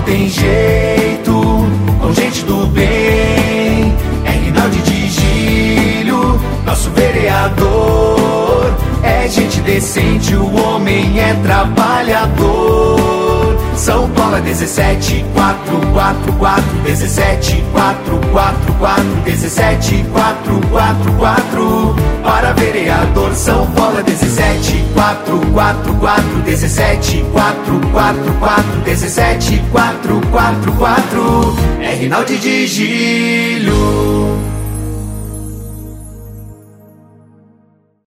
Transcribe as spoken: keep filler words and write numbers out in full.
tem jeito, com gente do bem. É Rinaldi de Gílio, nosso vereador. É gente decente, o homem é trabalhador. São Paulo é dezessete, quatro, quatro, quatro, dezessete, quatro, quatro, quatro, dezessete, quatro, quatro, quatro. Para vereador, São Paulo é dezessete, quatro, quatro, quatro, dezessete, quatro, quatro, quatro, dezessete, quatro, quatro, quatro. É Rinaldi de Gílio.